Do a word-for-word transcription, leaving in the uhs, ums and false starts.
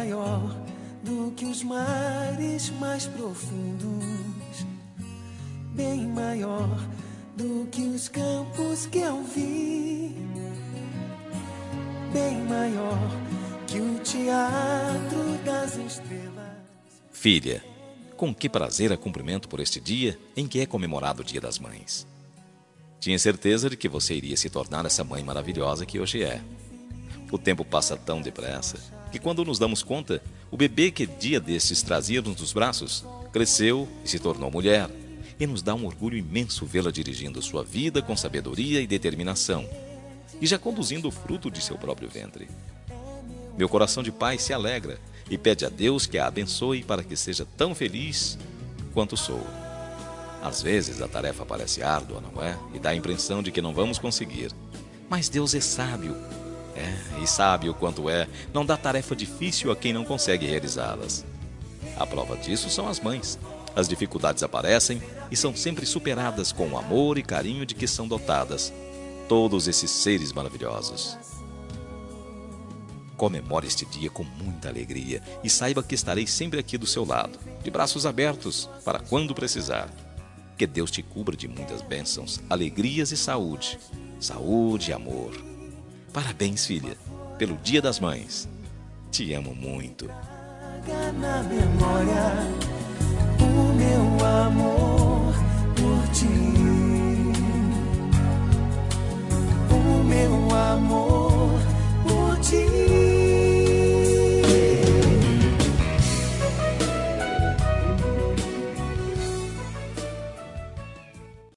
maior do que os mares mais profundos, bem maior do que os campos que eu vi, bem maior que o teatro das estrelas. Filha, com que prazer a cumprimento por este dia em que é comemorado o Dia das Mães. Tinha certeza de que você iria se tornar essa mãe maravilhosa que hoje é. O tempo passa tão depressa que quando nos damos conta, o bebê que dia destes trazíamos nos braços cresceu e se tornou mulher, e nos dá um orgulho imenso vê-la dirigindo sua vida com sabedoria e determinação, e já conduzindo o fruto de seu próprio ventre. Meu coração de pai se alegra e pede a Deus que a abençoe para que seja tão feliz quanto sou. Às vezes a tarefa parece árdua, não é? E dá a impressão de que não vamos conseguir. Mas Deus é sábio. É, e sabe o quanto é não dá tarefa difícil a quem não consegue realizá-las. A prova disso são as mães. As dificuldades aparecem e são sempre superadas com o amor e carinho de que são dotadas todos esses seres maravilhosos. Comemore este dia com muita alegria e saiba que estarei sempre aqui do seu lado, de braços abertos, para quando precisar. Que Deus te cubra de muitas bênçãos, alegrias e saúde. Saúde e amor. Parabéns, filha, pelo Dia das Mães. Te amo muito. Na memória, o meu amor por ti, o meu amor.